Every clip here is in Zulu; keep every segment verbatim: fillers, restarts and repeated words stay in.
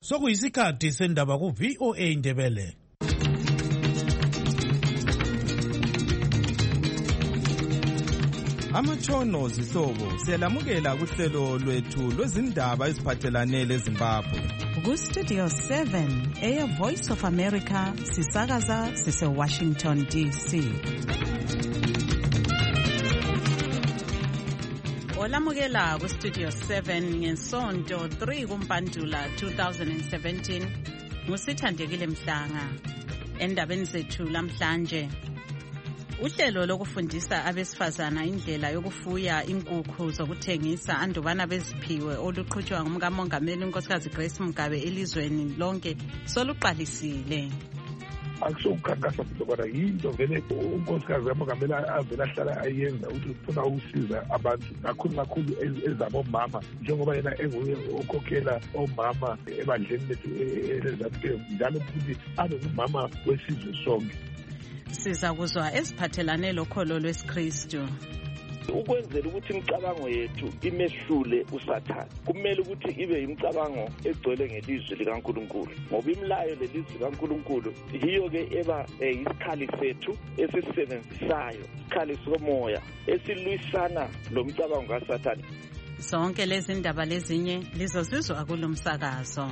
Sokuyisikhathi sendaba ku V O A Indebele. Amatshono zihlobo siyalamukela kuhlelo lwethu lwezindaba eziphathelane leZimbabwe. Ku Studio seven eya Voice of America sisakaza sise Washington D C. Olamukela ku Studio seven ngesonto three kuMpandula twenty seventeen ngusithandekile Mhlanga. Endabeni zethu lamhlanje, uhlelo lokufundisa abesifazana indlela yokufuya inkukhu zokuthengisa andubana beziphiwe oluqhutshwa ngumkamongameli unkosikazi Grace Mugabe elizweni lonke soluqalisile. Akusokukhankasa kodwa yinto vele unkosikazi kamongameli avela ahlala ayenza ukuthi ufuna ukusiza abantu kakhulu kakhulu ezabomama, njengoba yena enguye okhokhela omama ebandleni lethu eleZANU-P F, njalo futhi abe ngumama wesizwe sonke. Siza kuzwa eziphathelane lokholo lwesiKristu. Ukwenzela ukuthi imicabango yethu imehlule uSathane, kumele ukuthi ibe imicabango egcwele ngelizwi likaNkulunkulu, ngoba imilayo lelizwi likaNkulunkulu yiyo ke eba isikhali sethu esisisebenzisayo, isikhali somoya esilwisana lomcabango kaSathane. Zonke lezi ndaba lezinye lizozizwa kulomsakazo.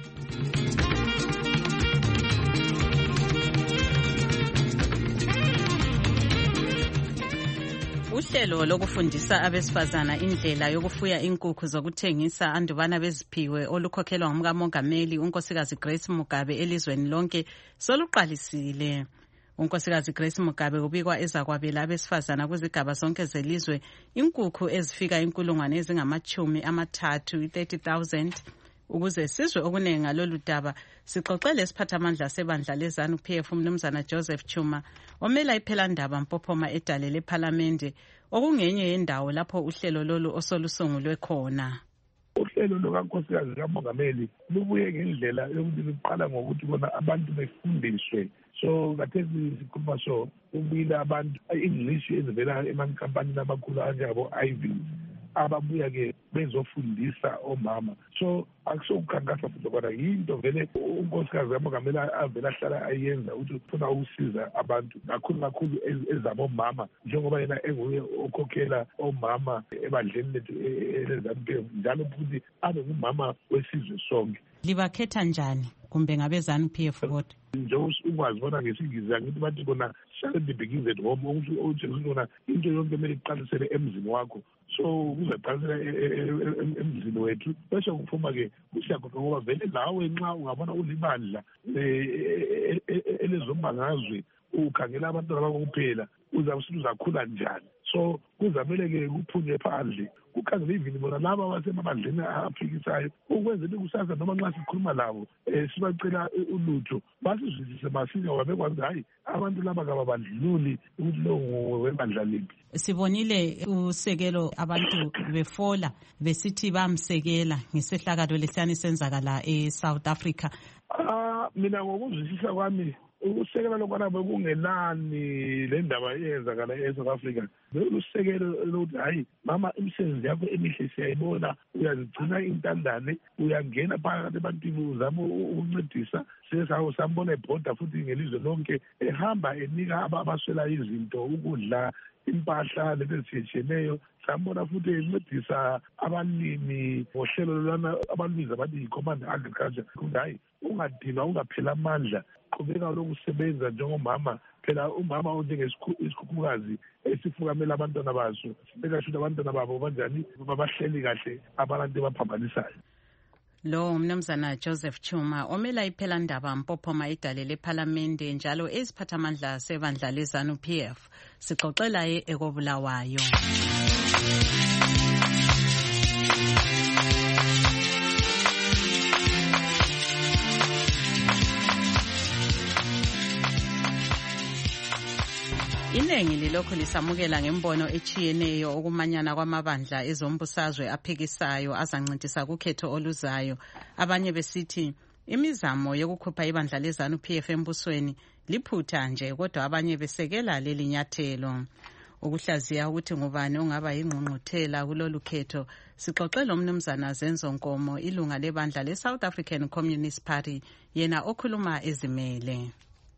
Uhlelo lokufundisa abesifazana indlela yokufuya inkukhu zokuthengisa andubana beziphiwe olukhokhelwa ngumkamongameli unkosikazi Grace Mugabe elizweni lonke soluqalisile. Unkosikazi Grace Mugabe kubikwa ezakwabela abesifazana kuzigaba zonke zelizwe inkukhu ezifika inkulungwane ezingamachumi amathathu thirty thousand. Ukuze sizwe okunengi ngalolu daba, sixoxele isiphathamandla sebandla leZANU-P F umnumzana Joseph Chuma omela iphelandaba Mpophoma edale lePhalamende, okungenye yendawo lapho uhlelo lolu osolusungulwe khona. Uhlelo lukankosikazi kamongameli lubuye ngendlela yokuthi luqala ngokuthi bona abantu befundiswe. So kathesi sikhuluma so ubila abantu English ezivela emankampanini amakhulu anjengabo I V ababuya ke bezofundisa omama. So akusokukhankasa futhi kodwa yinto vele unkosikazi kamongameli avela ahlala ayenza ukuthi ufuna ukusiza abantu kakhulu kakhulu ezabomama, njengoba yena enguye okhokhela omama ebandleni lethu eleZANU-P F, njalo futhi abe ngumama wesizwe sonke. Libakhetha njani kumbe ngabe ZANU-P F kodwa? Njengoba ungazibona ngesingisi angithi bathi bona shall be begins at home, ukuthi bona into yonke kumele iqalisele emzini wakho. So kuzaqalisela emzini wethu bese kuphuma ke kusiyakhona ngoba vele nawe nxa ungabona ulibandla elezombangazwe ukhangela abantwana bakho kuphela uzabe uzakhula njani. So kuzamele ke kuphunywe phandle kukhangela ivini bona laba abasemabandleni aphikisayo ukwenzela ikusasa noma nxa sikhuluma labo sibacela ulutho basizwisise masinya wabekwazi hayi abantu laba kababandlululi ukuthi lo webandla liphi. Sibonile usekelo abantu befola besithi bamsekela ngesehlakalo lesiyani senzakala eSouth Africa. Ah mina ngokuzwisisa kwami ukusekela lokwana bekungenani le ndaba eyenzakala eSouth Africa. Bekusekelo lokuthi hayi mama imisebenzi yakho emihle siyayibona, uyazigcina intandane, uyangena phakathi ebantwini uzama ukuncedisa. Sesawo sambona ebhoda futhi ngelizwe lonke ehamba enika abaswela izinto, ukudla, impahla lezitshiyeneyo. Sambona futhi encedisa abalimi ngohlelo lwana abalubiza bathi yi-Command Agriculture. Hayi ungadinwa ungaphela amandla, qhubeka lokusebenza njengomama. Phela umama onjengesikhukhukazi esifukamela abantwana baso sibeka shuthi abantwana babo banjani babahleli kahle abantu baphambanisayo. Lo umnumzana Joseph Chuma omela iphelandaba Mpophoma edale lePhalamende njalo eziphathamandla sebandla leZANU-P F sixoxela ye ekobulawayo. Iningi lilokhu lisamukela ngembono echiyeneyo okumanyana kwamabandla ezombusazwe aphikisayo azancintisa kukhetho oluzayo. Abanye besithi imizamo yokukhupha ibandla leZANU-P F embusweni liphutha nje, kodwa abanye besekela leli nyathelo. ukuhlaziya ukuthi ngubani ongaba yingqungquthela kulolu khetho. Sixoxe lo mnumzana Zenzo Nkomo, ilunga lebandla le-South African Communist Party, yena okhuluma ezimele.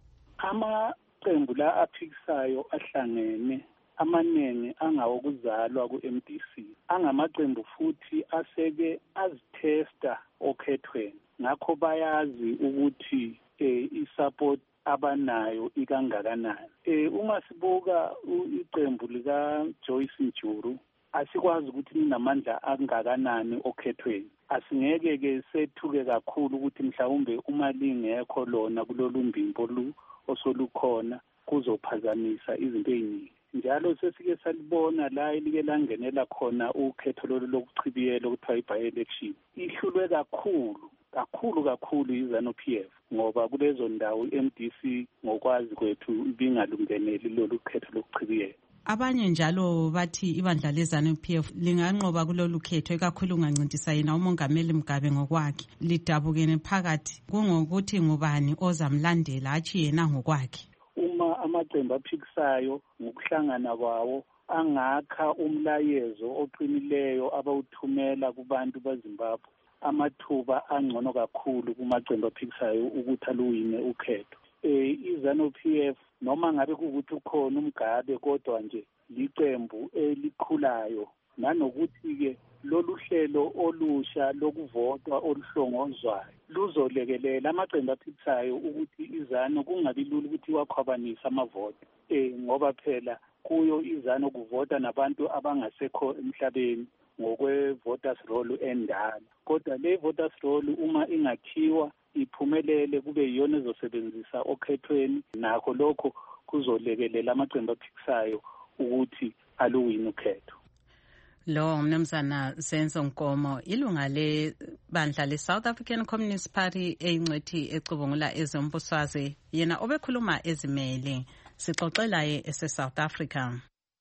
Amaqembu la aphikisayo ahlangene amaningi angawokuzalwa ku-M D C, angamaqembu futhi aseke azithesta okhethweni, ngakho bayazi ukuthi eh, i-support abanayo ikangakanani. Eh, uma sibuka iqembu lika Joyce Njuru, asikwazi ukuthi linamandla angakanani okhethweni. Asingeke ke sethuke kakhulu ukuthi mhlawumbe uma lingekho lona kulolu mbimbo lu osolukhona kuzophazamisa izinto eziningi. Njalo sesike salibona la elike langenela khona ukhetho lolu lokuchibiyela okuthiwa i-by-election, ihlulwe kakhulu kakhulu kakhulu i-ZANU P F, ngoba kulezo ndawo i-M D C ngokwazi kwethu ibingalungeneli lolu khetho lokuchibiyela. Abanye njalo bathi ibandla le-ZANU P F linganqoba kulolu khetho, ikakhulu ungancintisa yena umongameli Mugabe ngokwakhe. Lidabukene phakathi kungokuthi ngubani ozamlandela hatshi yena ngokwakhe. Uma amaqembu aphikisayo ngokuhlangana kwawo angakha umlayezo oqinileyo abawuthumela kubantu beZimbabwe, amathuba angcono kakhulu kumaqembu aphikisayo ukuthi aluwine ukhetho. Eh, i-ZANU P F noma ngabe kukuthi ukhona uMgabe, kodwa nje liqembu elikhulayo, nanokuthi-ke lolu hlelo olusha lokuvotwa oluhlongozwayo luzolekelela amaqembu aphikisayo ukuthi iZANU kungabi lula ukuthi wakhwabanisa amavoto, eh ngoba phela kuyo iZANU kuvota nabantu abangasekho emhlabeni ngokwe-voters roll endala. Kodwa le voters roll uma ingakhiwa iphumelele kube yiyona ezosebenzisa okhethweni, nakho lokho kuzolekelela amaqembu aphikisayo ukuthi aluwine ukhetho. Lo mnumzana Zenzo Nkomo, ilunga lebandla le-South African Communist Party eyingcwethi ecubungula ezombusazwe, yena obekhuluma ezimele. Sixoxela ye ese-South Africa.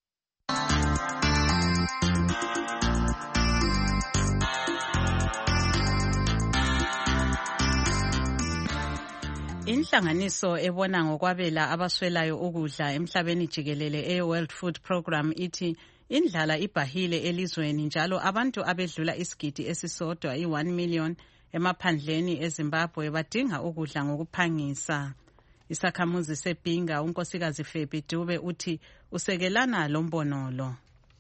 Inhlanganiso ebona ngokwabela abaswelayo ukudla emhlabeni jikelele e-World Food Program ithi indlala ibhahile elizweni, njalo abantu abedlula isigidi esisodwa i-one million emaphandleni eZimbabwe badinga ukudla ngokuphangisa. Isakhamuzi seBhinga unkosikazi Febi Dube uthi usekelana lo mbono lo.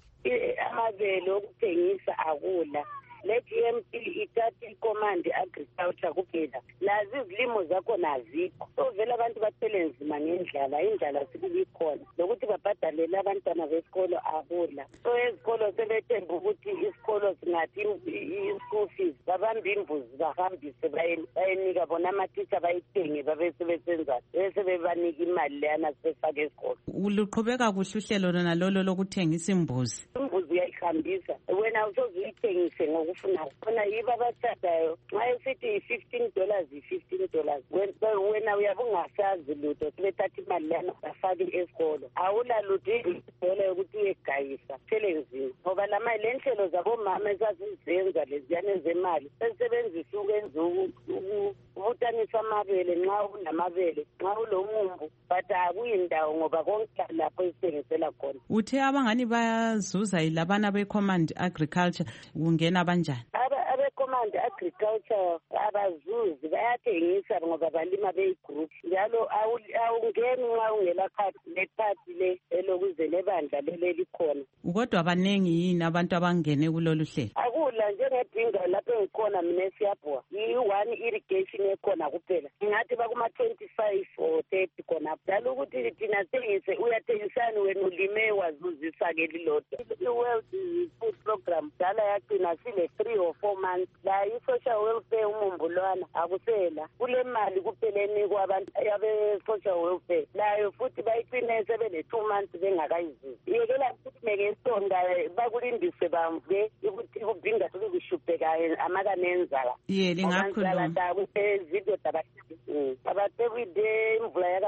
Amabele okuthengisa akula. Le G M P ithatha icommand agriculture kuphela, nazi izilimo zakho nazikho. So vele abantu bathele nzima ngendlala, indlala sikulikhona lokuthi babhadalele abantwana besikolo akula. So ezikolo sebethemba ukuthi isikolo singathi i-school fees, babambe imbuzi bahambise bayenika bona amathisha bayithenge babe sebesenza bese bebanika imali leyana sebefake esikolo. Uluqhubeka kuhle uhlelo lona lolo lokuthengisa imbuzi? Imbuzi uyayihambisa wena usozuyithengise ngokufuna khona yiba abathadayo nxa esithi yi-fifteen dollars yi-fifteen dollars wena uyabe ungasazi lutho sebethatha imali lana bafake esikolo awula lutho idola yokuthi uyegayisa thele nzima ngoba lama le nhlelo zabomama ezazizenza leziyana ezemali sesebenzisa ukwenza ukubutanisa amabele nxa unamabele nxa ulomumbu but akuyindawo ngoba konke lapho esithengisela khona. Uthe abangani bayazuza yilabana be-Command Agriculture kungena banjani? Command Agriculture abazuzi bayathengisa ngoba balima beyi-group, njalo awungeni nxa ungela khadi lephati le elokuze lebandla lele likhona. Kodwa abanengi yini abantu abangene kulolu hlelo? Akula njengeBhinga lapho engikhona mina eSiyabhowa yi-one irrigation ekhona kuphela, ngathi bakuma twenty-five or thirty khona, njalo ukuthi thina thengise uyathengisani wena ulime wazuzisa-ke lilodwa. I-World Food Program dala yagcina sile three or four months la i-social welfare umumbulwana akusela kule mali kuphela enikwa abantu abe-social welfare layo futhi bayicine sebele two months bengakayizuzi. Yekela futhi mekesonda bakulindise bamve ukuthi kuBhinga sokushubhekayo amakanenzala ye lingakhuluma ezidodaba abathi everyday imvula yakazovu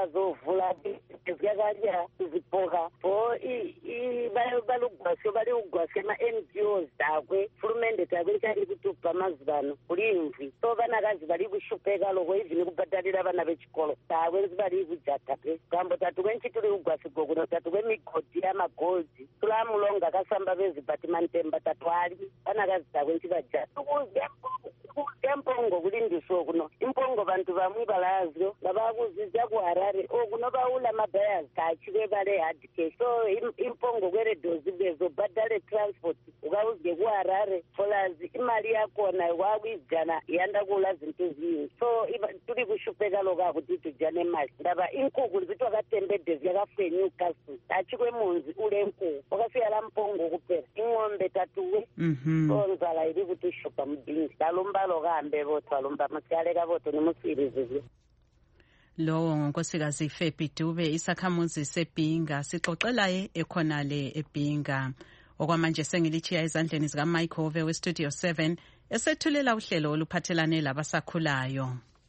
vula eziyakaja ziphoka for balugwasho bali ugwasho ma-N G Os dakwe furumende dakwe kali kutupa mazibano kulimvi so vanakazi bali kushupheka loko ivini kubhadalira vana vechikolo dakwe bali kujata pe gambo tatu kwenchi tuli ugwasiko kuno tatu kwemigodi yamagoldi tulamulonga kasamba veziphatimantemba tatu ali vanakazi dakwe nchivajata empongo kulindiswa kuno impongo vantu vamwe balazyo ngabakuzidza kuharare okuno baula mabayas kachike bale hard cash so impongo kweredozi bezobhadale transport ukauze kuharare folazi imali yakona wakuizigana yanda kula zinto zingi so tuli kushupeka loka kuti tujane mali ndaba inkukhu lizithi wakatembede ziyakafuye Newcastle achikwe munzi ule nkukhu wakafika la mpongo kuphela ing'ombe tatuwe so nzala iri kuti shupa mbindi dalumbalo kambe botho alumba masyaleka botho nimusirizizi lowo ngonkosikazi Febi Dube isakhamuzi seBhinga sixoxelaye ekhonale eBhinga okwamanje sengilichiya ezandleni zika Mike Hove we Studio seven esethulela uhlelo oluphathelane labasakhulayo.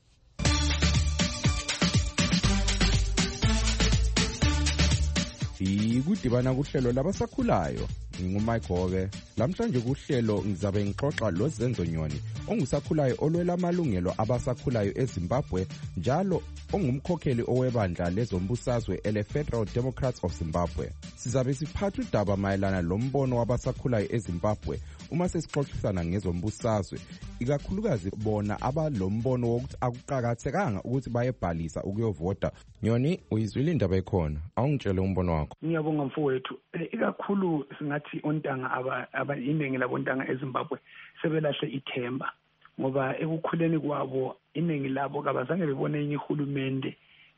Ikudibana kuhlelo labasakhulayo ngingumike Hove. Lamhlanje kuhlelo ngizabe ngixoxa lo Zenzo Nyoni ongusakhulayo olwela amalungelo abasakhulayo eZimbabwe njalo ongumkhokheli owebandla lezombusazwe ele Federal Democrats of Zimbabwe. Sizabe siphatha udaba mayelana lombono wabasakhulayo eZimbabwe uma sesixoxisana ngezombusazwe ikakhulukazi bona abalombono wokuthi akuqhakathekanga ukuthi bayebhalisa ukuyovota. Nyoni uyizwile indaba ekhona awungitshele umbono wakho. Ngiyabonga mfowethu ikakhulu singathi ontanga aba abayiningi labontanga eZimbabwe sebelahle ithemba ngoba ekukhuleni kwabo iningi labo kabazange bebone enye ihulumende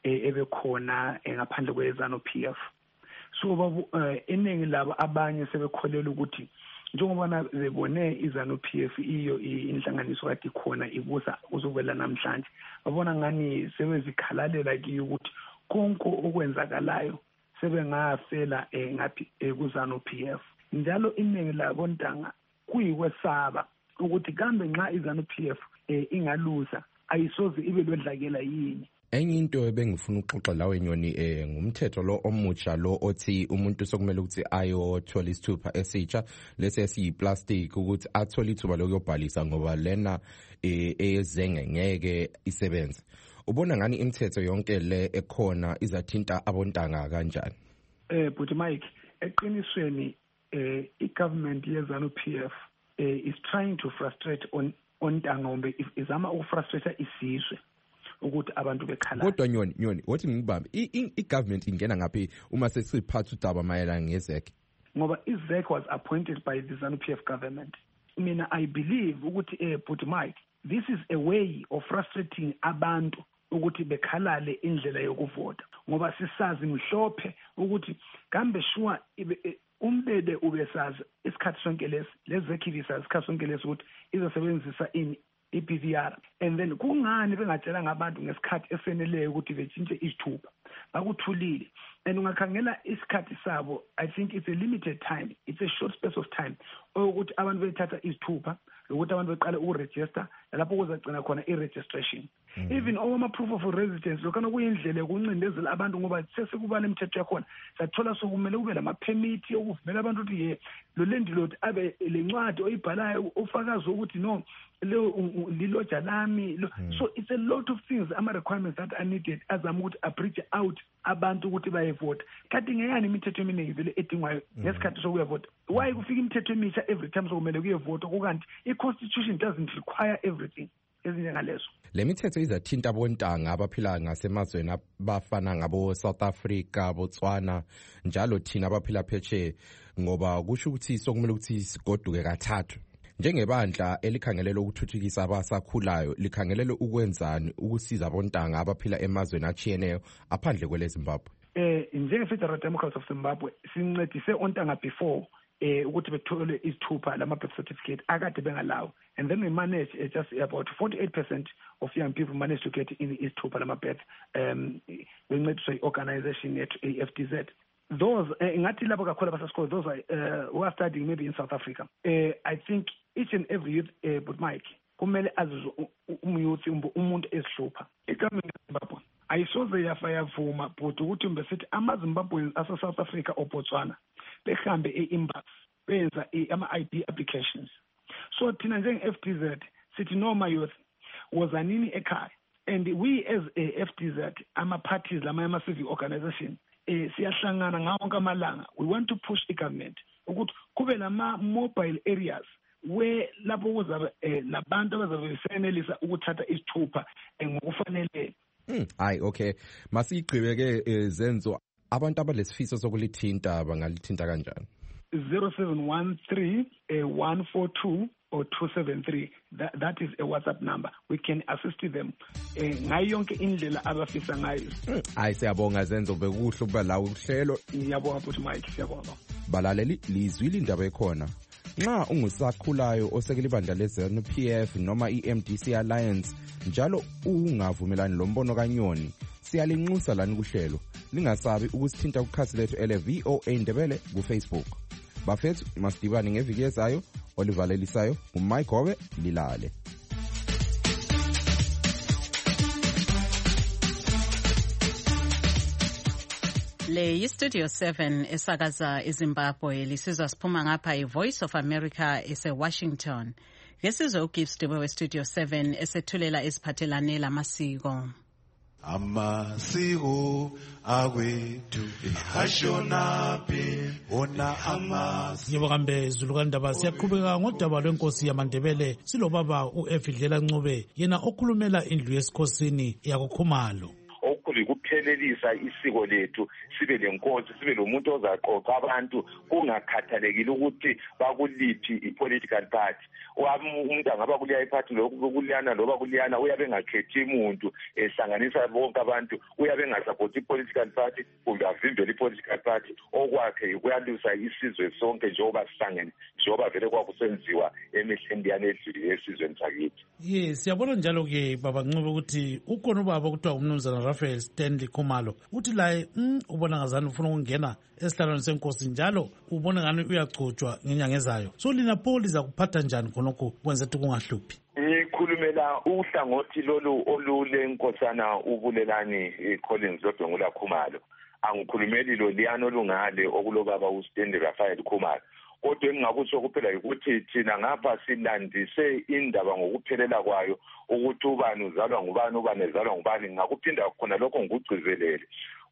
ebekhona ngaphandle kweZanu P F so babu iningi labo abanye sebekholela ukuthi njengoba bebone iZanu P F iyo inhlanganiso kade khona ibusa uzobela namhlanje babona ngani sebezikhalalela kiyo ukuthi konke okwenzakalayo sebengafela ngapi kuZanu P F njalo iningi labontanga kuyikwesaba ukuthi kambe nxa iZanu P F ingalusa ayisoze ibe lodlakela yini. Enye into ebengifuna ukuxoxa lawe Nyoni eh ngumthetho lo omutsha lo othi umuntu sokumele ukuthi ayothola isithupha esitsha lese siyiplastic ukuthi athola ithuba lokuyobhalisa ngoba lena eh ezenge ngeke isebenze. Ubona ngani imithetho yonke le ekhona izathinta abontanga kanjani? Eh but Mike eqinisweni eh igovernment yeZanu P F eh, is trying to frustrate on ontanga ngombe izama ukufrustrate isizwe ukuthi abantu bekhala. Kodwa Nyoni Nyoni wathi ngibambe i-government ingena ngaphi uma sesiphatha udaba mayelana ngezek? Ngoba izek was appointed by the ZANU P F government. Mina I believe ukuthi eh but Mike this is a way of frustrating abantu ukuthi bekhalale indlela yokuvota ngoba sisazi mhlophe ukuthi kambe sure umbede ubesazi isikhathi sonke lesi lezekivisa isikhathi sonke lesi ukuthi izosebenzisa ini i-P V R and then kungani bengatshela ngabantu ngesikhathi eseneleyo ukuthi betshintshe isithupha bakuthulile and ungakhangela isikhathi sabo I think it's a limited time, it's a short space of time ukuthi abantu bethatha isithupha ukuthi abantu beqale ukuregister lapho kuzagcina khona i-registration. Mm. Even over proof of residence lokana kuyindlela yokuncindezela abantu ngoba sesekubala imithetho yakhona sathola sokumele kube lama permit yokuvumela abantu ukuthi ye lo landlord abe lencwadi oyibhalayo ufakaza ukuthi no lo liloja lami. Mm. So it's a lot of things ama requirements that are needed azama ukuthi abridge out abantu ukuthi bayevota kanti ngeyani imithetho eminingi vele edingwayo ngesikhathi sokuyavota. Why kufika imithetho emisha every time sokumele kuyevota kukanti i-constitution doesn't require everything ezinjengalezo. Le mithetho izathinta abontanga abaphila ngasemazweni abafana ngabo South Africa, Botswana njalo thina abaphila phetshe ngoba kusho ukuthi sokumele ukuthi sigoduke kathathu. Njengebandla elikhangelele ukuthuthukisa abasakhulayo likhangelele ukwenzani ukusiza abontanga abaphila emazweni achiyeneyo aphandle kwele Zimbabwe? Eh njenge Federal Democrats of Zimbabwe sincedise ontanga before eh ukuthi bethole isithupha lama birth certificate akade bengalawo and then we manage uh, just about forty-eight percent of young people manage to get in isithupha lama birth um bencediswa i-organization yethu A F D Z. Those ngathi labo kakhulu abasasikole those are uh, who are studying maybe in South Africa. uh, I think each and every youth uh, but Mike kumele azizwe umyouth umuntu esihlupha. Igovernment eZimbabwe ayisoze yafa yavuma bhuti ukuthi mbesithi ama-Zimbabweans ase-South Africa or Botswana behambe e-embassy benza ama-I D applications. So thina njenge-F D Z sithi no my youth wozanini ekhaya, and we as a F D Z ama-parties lama ama-civic organization eh siyahlangana ngawo wonke amalanga. We want to push the government ukuthi kube lama-mobile areas where lapho kuzabe nabantu abazabe besenelisa ukuthatha isithupha ngokufanele. Mm, hayi okay, masiyigqibeke Zenzo, abantu abalesifiso sokulithinta bangalithinta kanjani? zero seven one three one four two or two seven three. That, that is a WhatsApp number. We can assist them ngayo yonke indlela abafisa ngayo. Hayi siyabonga Zenzo, bekuhle ukuba la uhlelo. Ngiyabonga futhi Mike, siyabonga. Balaleli lizwile indaba ekhona. Nxa ungusakhulayo osekela ibandla le-ZANU P F noma i-M D C Alliance njalo ungavumelani lombono kaNyoni, siyalinxusa lani kuhlelo. Lingasabi ukusithinta kukhasi lethu ele V O A Ndebele ku-Facebook. Bafethu masidibane ngeviki ezayo. Olivalelisayo uMike Gobe Lilale. Le yi-Studio seven esakaza eZimbabwe, lisizwa siphuma ngapha i-Voice of America ese-Washington. Ngesizwe uGibbs Dube we-Studio seven esethulela eziphathelane lamasiko. Amasiko akwethu ehashonaphi ona amasiko. Ngibakambe Zulu kaNdaba, siyaqhubeka ngodaba lwenkosi yamaNdebele silobaba uEfidlela Ncube, yena okhulumela indlu yesikhosini yakoKhumalo. Okukhulu kuphelelisa isiko lethu, sibe lenkosi, sibe lomuntu ozaqoqa abantu kungakhathalekile ukuthi bakuliphi i-political party. Umuntu angaba kuliya iphathi lokuliyana loba kuliyana uyabe engakhethi umuntu ehlanganisa bonke abantu, uyabe engasapoti i-political party kumbe avimbele i-political party. Okwakhe kuyalusa isizwe sonke njengoba sihlangene, njengoba vele kwakusenziwa emihleni yana edlule esizweni sakithi. Yes, siyabona njalo ke baba Ncube ukuthi ukhona ubaba kuthiwa umnumzana Raphael Stanley Khumalo uthi la mm, ubona ngazani ufuna ukungena esihlalweni senkosi njalo ubona ngani uyagcotshwa ngenyanga ezayo. So lina pho liza kuphatha njani khonokho kwenza ukuthi kungahluphi? Ngikhulumela uhlangothi lolu olule nkosana uBulelani Collins Lobhengula Khumalo. Angikhulumeli lo liyano lungale okulobaba uStanley Raphael Khumalo. Kodwa engingakusho kuphela ukuthi thina ngapha silandise indaba ngokuphelela kwayo ukuthi ubani uzalwa ngubani ubani ezalwa ngubani. Ngakuphinda khona lokho ngikugcizelele.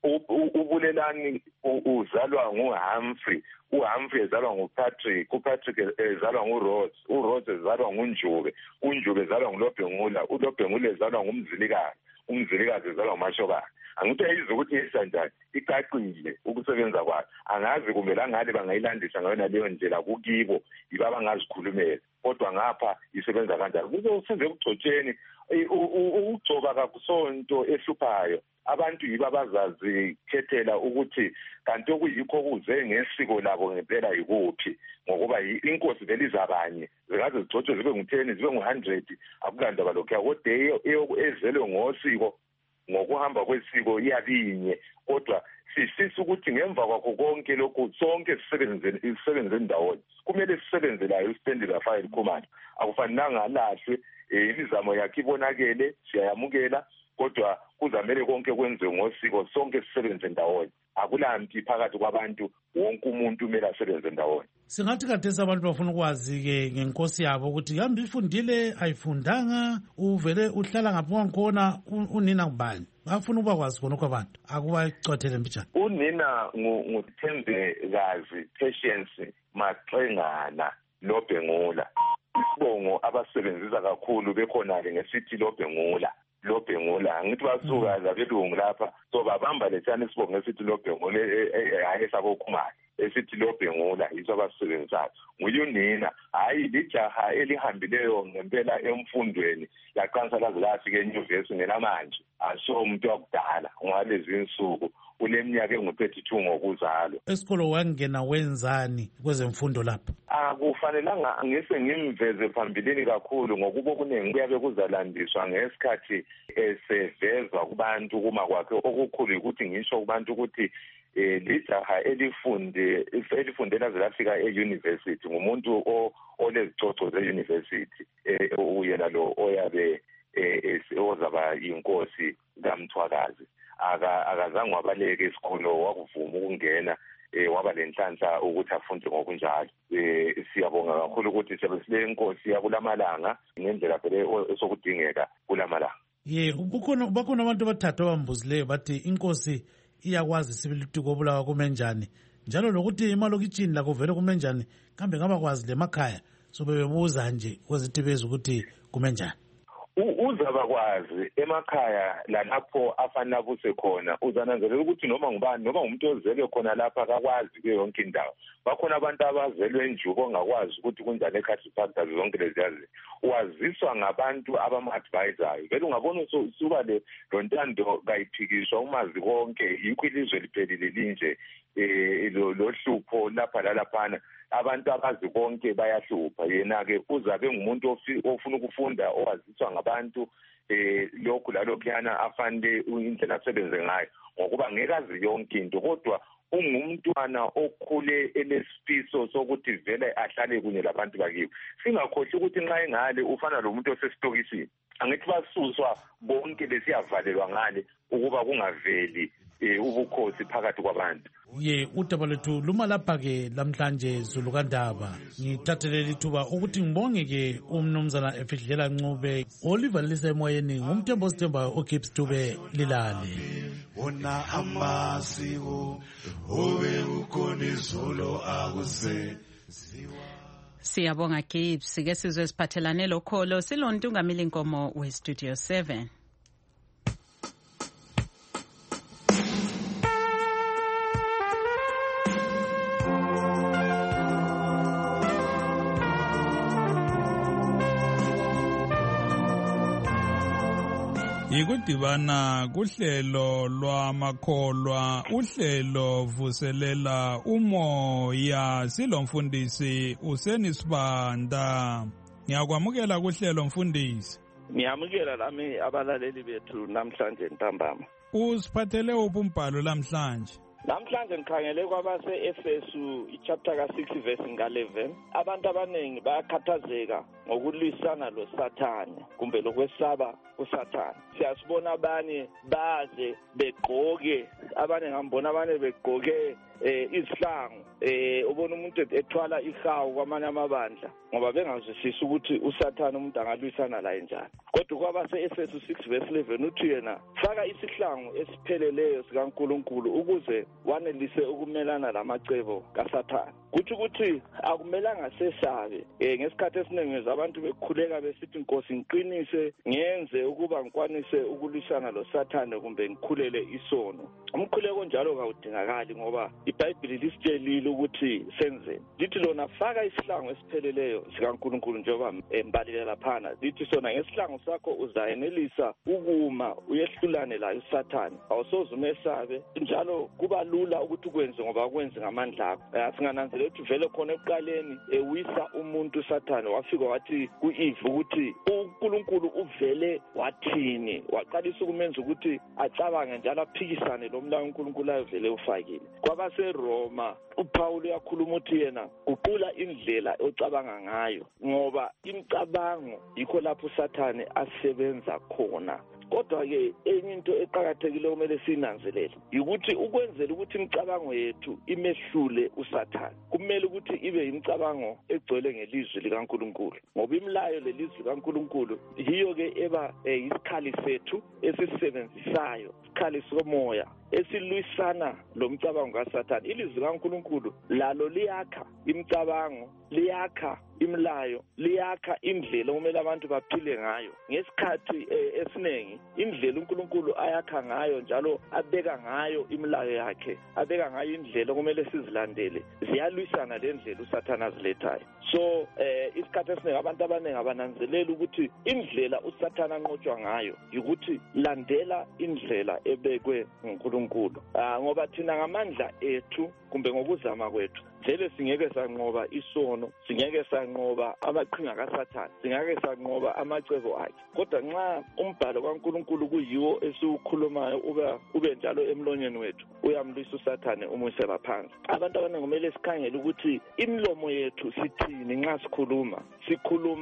uBulelani uzalwa nguHumphrey, uHumphrey ezalwa nguPatrick, uPatrick ezalwa nguRhodes, uRhodes ezalwa nguNjube, uNjube ezalwa nguLobhengula, uLobhengula ezalwa nguMzilikazi, uMzilikazi ezalwa nguMashokana. Angithi ayizwe ukuthi isanjani icacile ukusebenza kwayo. Angazi kumbe la ngale bangayilandisa ngayo naleyo ndlela kukibo yiba bangazikhulumela, kodwa ngapha isebenza kanjani. Kuzosize ukugcotsheni ukugcoba kakusonto ehluphayo. Abantu yiba abazazi khethela ukuthi kanti okuyikho kuze ngesiko labo ngempela yikuphi, ngokuba inkosi vele izabanye zikaze zigcotshwe zibe ngu-ten zibe ngu-one hundred akulandaba lokho. Kodwa ezelwe ngosiko ngokuhamba kwesiko iyabinye, kodwa sisisa ukuthi ngemva kwakho konke lokhu sonke sisebenze sisebenze ndawonye. Kumele sisebenze layo uStanley Raphael Khumalo. Akufanelanga alahlwe imizamo yakhe ibonakele, siyayamukela, kodwa kuzamele konke kwenziwe ngosiko, sonke sisebenze ndawonye. Akulampi phakathi kwabantu, wonke umuntu kumele asebenze ndawonye. Singathi khathesi abantu bafuna ukwazi ke ngenkosi yabo ukuthi kambe ifundile ayifundanga, uvele uhlala ngaphi wankhona, unina ngubani. Bafuna ukwazi khona kwabantu akubacothele mbijana. Unina nguThembekazi Patience Maxengana Lobhengula. Isibongo abasebenzisa kakhulu bekhona-ke ngesithi Lobhengula. Lobhengula angithi basuka labelungu lapha so babamba lethana isibongo esithi Lobhengula hayi saboKhumalo esithi Lobhengula yiso abasebenzayo. Nguyunina hayi lijaha elihambileyo ngempela emfundweni yaqanisa laze lafika enyuvesi ngelamanje aso umuntu wakudala ngalezi insuku uneminyaka engu-thirty-two ngokuzalwa. Esikolo wangena wenzani kwezemfundo lapha? Akufanelanga ngise ngimveze phambilini kakhulu ngokuba kuningi kuyabe kuzalandiswa ngesikhathi esevezwa kubantu kuma kwakhe. Okukhulu ukuthi ngisho kubantu ukuthi eh lijaha elifunde elifundela zelafika e-university ngumuntu olezicoco ze-university eh uyena lo oyabe eh ozaba inkosi kaMthwakazi. akazange wabaleka isikolo wakuvuma ukungena eh waba lenhlanhla ukuthi afunde ngokunjalo. Eh siyabonga kakhulu ukuthi sebesile inkosi yakulamalanga ngendlela phela esokudingeka kulamalanga. Ye ukukhona bakhona abantu abathathu abambuzileyo bathi inkosi iyakwazi sibili uTiko Bulawa kumenjani njalo lokuthi emalokitshini la kuvele kumenjani kambe ngabakwazi lemakhaya so bebebuza nje kwezithi beza ukuthi kumenjani. Uzabakwazi emakhaya lalapho afanele buse khona uzananzelela ukuthi noma ngubani noma umuntu ozele khona lapha akakwazi ke yonke indawo. Bakhona abantu abazelwe enjuko ongakwazi ukuthi kunjani ekhathi factors zonke leziyazi waziswa ngabantu abama-advisayo. Vele ungabona usuka le lontando kayiphikiswa umazi konke yikho ilizwe liphelile linje eh lo hlupho lapha lalaphana abantu abazi konke bayahlupha. Yena ke uzabe ngumuntu ofuna ukufunda owaziswa ngabantu eh lokhu lalokhuyana afanele indlela asebenze ngayo ngokuba ngeke azi yonke into kodwa ungumntwana okhule enesifiso sokuthi vele ahlale kunye labantu bakiwe. Singakhohle ukuthi nxa engale ufana lo muntu osesitokisini angithi basuswa bonke lesiyavalelwa ngale ukuba kungaveli ubukhosi phakathi kwabantu. Ye udaba lethu luma lapha ke lamhlanje Zulu kaNdaba ngithathele lithuba ukuthi ngibonge ke umnumzana Efihlela Ncube Oliver lisemoyeni ngumthembo sithembayo oKips Dube lilale wona amasiko obe ukhona izolo akuze. Siyabonga Gibbs ke sizwe siphathelane lokholo silontungamili inkomo we Studio seven. Ikudibana kuhlelo lwamakholwa uhlelo vuselela umoya silomfundisi usenisibanda. Ngiyakwamukela kuhlelo mfundisi. Ngiyamukela lami abalaleli bethu namhlanje ntambama. Usiphathele uphi umbhalo namhlanje? Namhlanje ngikhangele kwabase Efesu chapter ka six verse nga eleven. Abantu abaningi bayakhathazeka ngokulwisana lo Sathane kumbe lokwesaba uSathane. Siyasibona abanye baze begqoke abanye ngambona abanye begqoke eh isihlangu eh ubona umuntu ethwala ihawu kwamanye amabandla ngoba bengazwisisa ukuthi uSathane umuntu angalwisana la enjani. Kodwa kwabase Efesu six verse eleven uthi yena faka isihlangu esipheleleyo sikaNkulunkulu ukuze wanelise ukumelana lamacebo kaSathane. Kuthi ukuthi akumelanga sesabe eh ngesikhathi esiningi abantu bekhuleka besithi inkosi ngiqinise ngenze ukuba ngikwanise ukulwisana lo Sathane kumbe ngikhulele isono. Umkhuleko njalo kawudingakali ngoba iBhayibheli lisitshelile ukuthi senzeni. Lithi lona faka isihlangu esipheleleyo sikaNkulunkulu njengoba embalile laphana. Lithi sona ngesihlangu sakho uzayenelisa ukuma uyehlulane la uSathane. Awusoze umesabe njalo kuba lula ukuthi ukwenze ngoba ukwenze ngamandla akho. Singananzelela ukuthi vele khona ekuqaleni ewisa umuntu uSathane wafika wathi kuEve ukuthi uNkulunkulu uvele wathini waqalisa ukumenza ukuthi acabange njalo aphikisane lo mlayo uNkulunkulu ayevele ufakile. Kwabase Roma uPaul uyakhuluma uthi yena uqula indlela ocabanga ngayo ngoba imicabango yikho lapho uSathane asebenza khona. Kodwa ke enye into eqhakathekile kumele sinanzelele ukuthi ukwenzela ukuthi imicabango yethu imehlule uSathane kumele ukuthi ibe imicabango egcwele ngelizwi likaNkulunkulu ngoba imilayo lelizwi likaNkulunkulu yiyo ke eba isikhali sethu esisisebenzisayo isikhali somoya esilwisana lo mcabango kaSathane. Ilizwi likaNkulunkulu lalo liyakha imicabango liyakha imilayo liyakha indlela okumele abantu baphile ngayo ngesikhathi esiningi indlela uNkulunkulu ayakha ngayo njalo abeka ngayo imilayo yakhe abeka ngayo indlela okumele sizilandele ziyalwisana le ndlela uSathane azilethayo. So eh isikhathi esiningi abantu abaningi abananzelela ukuthi indlela uSathane anqotshwa ngayo ukuthi landela indlela ebekwe nguNkulunkulu. Ah ngoba thina ngamandla ethu kumbe ngokuzama kwethu vele singeke sanqoba isono singeke sanqoba amaqhinga kaSathane singeke sanqoba amacebo akhe. Kodwa nxa umbhalo kaNkulunkulu kuyiwo esiwukhulumayo ube ube njalo emlonyeni wethu uyamlwisa uSathane umuyisela phansi. Abantu abaningi kumele sikhangele ukuthi imilomo yethu sithini nxa sikhuluma sikhuluma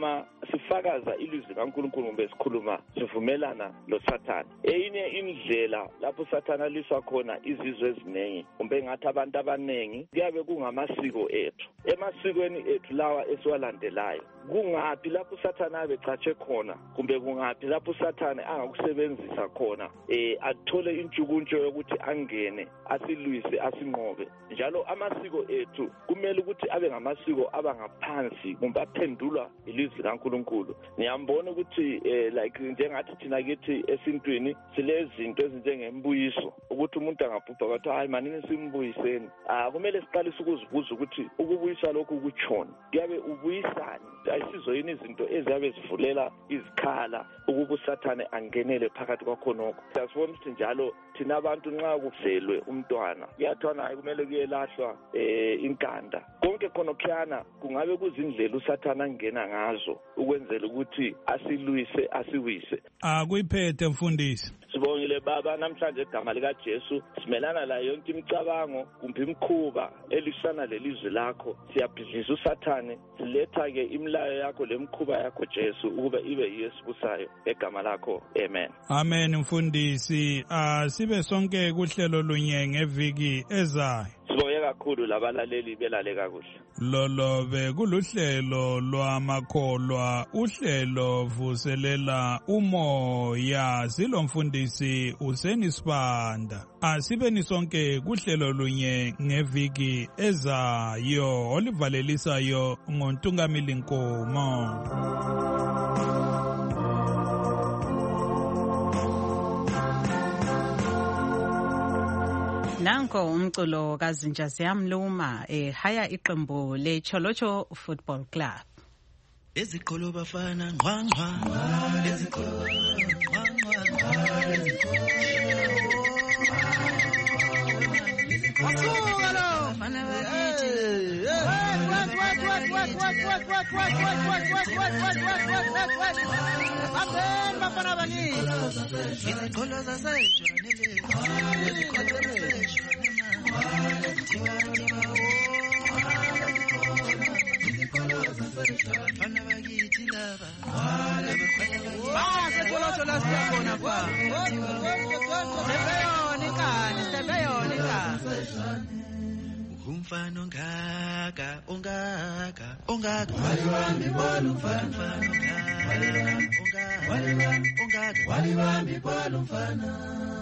sifakaza ilizwi likaNkulunkulu kumbe sikhuluma sivumelana loSathane. Eyinye indlela lapho uSathane aliswa khona izizwe eziningi kumbe ngathi abantu abaningi kuyabe kungamasiko ethu. Emasikweni ethu lawa esiwalandelayo kungaphi lapho uSathane abecatshe khona kumbe kungaphi lapho uSathane angakusebenzisa khona eh athole intshukuntsho yokuthi angene asilwise asinqobe. Njalo amasiko ethu kumele ukuthi abe ngamasiko abangaphansi kumbe aphendulwa ilizwi likaNkulunkulu. Ngiyambona ukuthi eh like njengathi thina kithi esintwini silezinto ezinjengembuyiso ukuthi umuntu angabhubha kwathi hayi manini simbuyiseni. Ah kumele siqalise ukuzibuza ukuthi ukubuyisa lokhu kuchona kuyabe ubuyisani. Ayisizo yini izinto eziyabe zivulela izikhala ukuba uSathane angenele phakathi kwakhonoko. Siyasibona ukuthi njalo thina abantu nxa kuvelwe umntwana kuyathwana hayi kumele kuyelahlwa eh inkanda. Konke khonokhana kungabe kuzindlela uSathane angena ngazo ukwenzela ukuthi asilwise asiwise. Akuyiphethe mfundisi. Sibongile baba namhlanje igama lika Jesu simelana la yonke imicabango kumbe imkhuba elisana lelizwe lakho. Siyabhidliza uSathane siletha ke imlayo yakho lemkhuba yakho Jesu ukuba ibe yesibusayo egama lakho. Amen. Amen mfundisi. Asibe sonke kuhlelo lunye ngeviki ezayo. Sibonge kakhulu labalaleli belale kakuhle. Lolo be kuluhlelo lwamakholwa, uhlelo vuselela umoya, silomfundisi Useni Sibanda. Asibeni sonke kuhlelo lunye ngeviki ezayo olivalelisayo ngoNtungamili Nkomo. Nanko umculo kaZinja Ziyamluma ehaya iqembu leCholocho Football Club. Eziqholo bafana ngqwangqwa eziqholo ngqwangqwa eziqholo Asuka lo fana bakithi what what what what what what what what what what what what what what what Bafana bafana bakithi iziqholo zaseJonile Fana bakithi laba Base Cholocho la siyabona pa Sebeyoni kani sebeyoni kani Umfana ongaka ongaka ongaka wali wami bolu mfana ongaka ongaka wali wami bolu mfana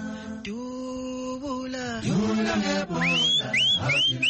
Dubula dubula ngebola awuthina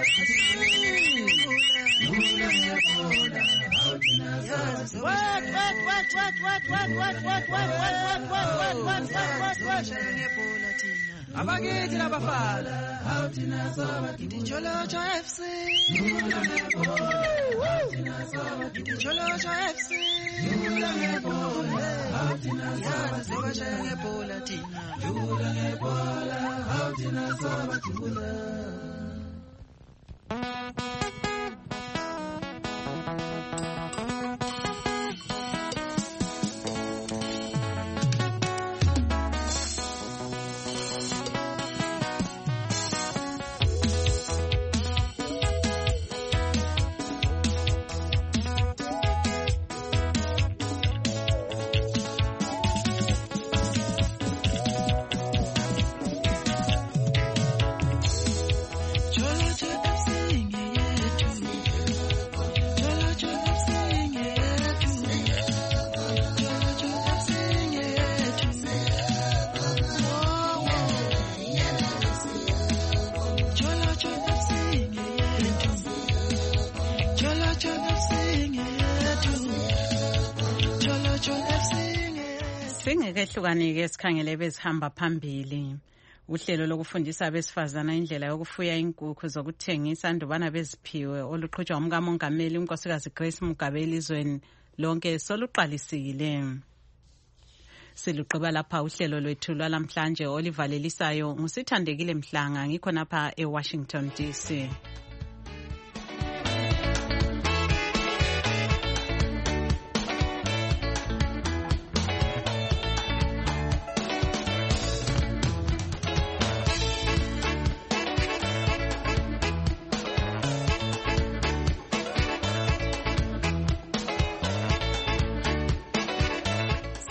Dubula ngebola awuthina What what what what what what what what what what what what what what what ngebola thina Abakithi labafana awuthina sabakithi Cholocho F C Dubula ngebola awuthina sabakithi Cholocho F C Dubula ngebola awuthina sabakithi Cholocho ngebola thina Dubula ngebola awuthina sabakithi Singekehlukanike sikhangele bezihamba phambili. Uhlelo lokufundisa abesifazana indlela yokufuya inkukhu zokuthengisa andubana beziphiwe oluqhutshwa umkamongameli unkosikazi Grace Mugabe elizweni lonke soluqalisile. Siluqhiba lapha uhlelo lwethu lwalamhlanje olivalelisayo ngusithandekile Mhlanga ngikho napha eWashington D C.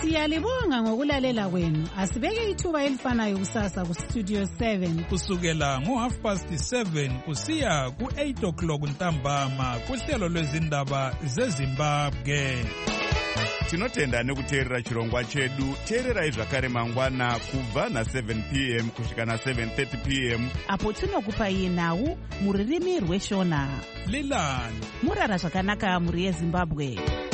Siyalibonga ngokulalela kwenu. Asibeke ithuba elifanayo kusasa ku Studio seven. Kusukela ngo half past seven kusiya ku eight o'clock ntambama kuhlelo lwezindaba zeZimbabwe. Tinotenda nekuteerera chirongwa chedu. Teererai zvakare mangwana kubva na seven p m kusvika na seven thirty p m apo tinokupai nhau muririmi rweshona. Lilani murara zvakanaka muri yeZimbabwe.